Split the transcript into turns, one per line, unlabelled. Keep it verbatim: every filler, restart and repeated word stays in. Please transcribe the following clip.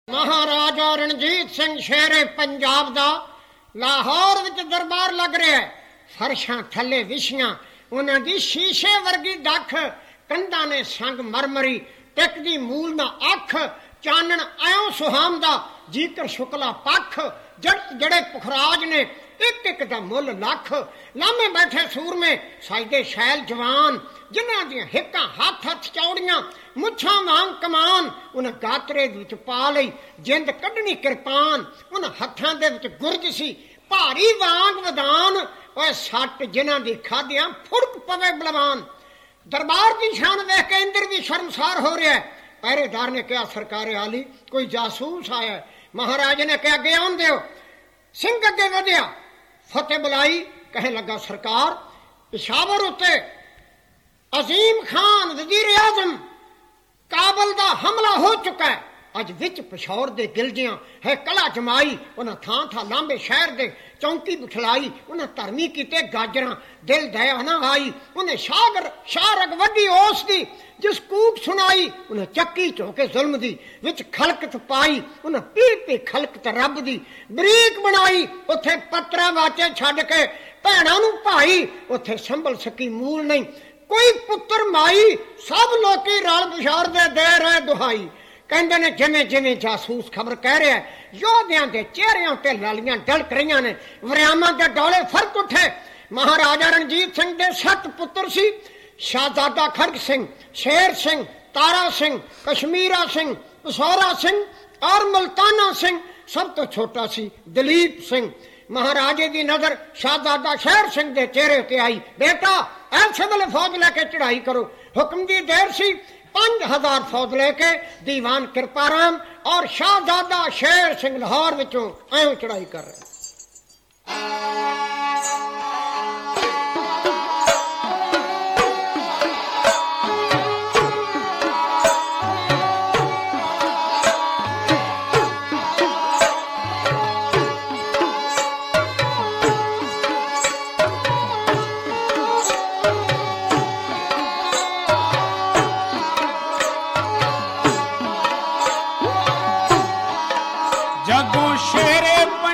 महाराजा रणजीत सिंह शेरे पंजाब दा लाहौर विच दरबार लग रहा है। फरशां थले विछियां उन्हां दी शीशे वर्गी दख, कंधां ने संग मरमरी, टिकदी मूल ना अख, चानण आयों सुहामदा, जीकर शुक्ला पख, जट जड़े पुखराज ने एक एक दा मुल लख। लामे बैठे सूरमे सजदे शैल जवान, जिन्हां दियां हिक्कां हथ हथ चौड़ियां, मुछां वांग कमान, उन्हां गातरे दे विच पा लई जिंद कढनी किरपान। उन्हां हत्थां दे विच गुरज सी भारी वांग वदान, ओए सट जिन्हां दी खादियां फुड़क पवे बलवान। दरबार की शान वेख के इंद्र भी शर्मसार हो रहा है। पहरेदार ने कहा सरकार आली कोई जासूस आया है। महाराज ने कहा अगे आन दो। सिंह अगे वधिया, फतेह बुलाई, कहे लगा सरकार पिशावर उत्ते अजीम खान वजीर आजम काबल दा हमला हो चुका है। अज विच पिशौर दे गिलजियां है कला जमाई, उन्हां थां थां लांबे शहर दे चौंकी बिठलाई, उन्हां धर्मी कीते गाजरां दिल दया ना आई। उन्हें शागर शारग वड्डी ओस दी जिस कूक सुनाई, उन्हें चक्की चौके जुल्म दी विच खलकत पाई। उन्हें पी पी खलकत रब दी बरीक बनाई। उथे पत्रा वाचे छड्ड के भैणां नूं भाई, उथे संभल सकी मूल नहीं कोई पुत्र माई। सब लोकी रल पिशौर दे दे रहे दुहाई। कहते ने जिमें जिमें जासूस खबर कह रहा है, योद्धियां दे चेहरियां ते लालियां डलक रही ने, वरियामां दे डोले फरक उठे। महाराजा रणजीत सिंह दे सत पुत्र सी, शहजादा खड़ग सिंह, शेर सिंह, तारा सिंह, कश्मीरा सिंह, पसौरा सिंह और मुल्ताना सिंह। सब तो छोटा सी दलीप सिंह। महाराजे की नजर शहजादा शेर सिंह के चेहरे ते आई। बेटा ऐसे वेले फौज लेके चढ़ाई करो। हुक्म की देर सी, पांच हजार फौज लेके दीवान कृपाराम और शहजादा शेर सिंह लाहौर विचों आयों चढ़ाई कर रहे।
जगों शेरे